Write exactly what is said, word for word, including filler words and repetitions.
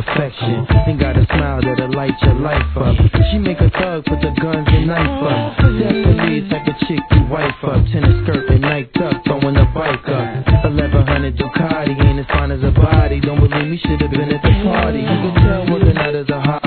perfection. Ain't got a smile that'll light your life up. She make a thug, put the guns and knife up. Definitely type of chick you wife up. Tennis skirt and Nike tuck, throwing a bike up. eleven hundred Ducati, ain't as fine as a body. Don't believe me, should've been at the party. You can tell